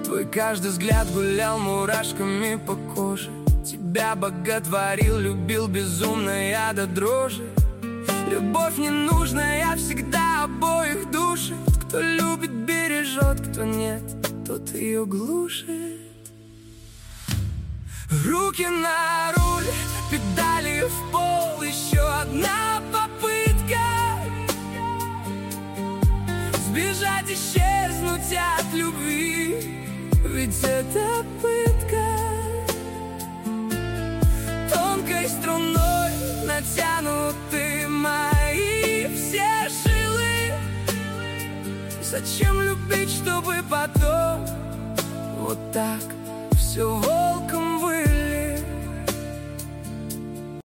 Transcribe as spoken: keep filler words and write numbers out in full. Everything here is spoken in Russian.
Твой каждый взгляд гулял мурашками по коже. Тебя боготворил, любил безумно я до дрожи. Любовь ненужная всегда обоих душит. Кто любит, бережет, кто нет, тот ее глушит. Руки на руль, педали в пол, еще одна попытка сбежать, исчезнуть от любви, ведь это пытка. Тонкой струной натянуты мои все жилы. Зачем любить, чтобы потом вот так все вот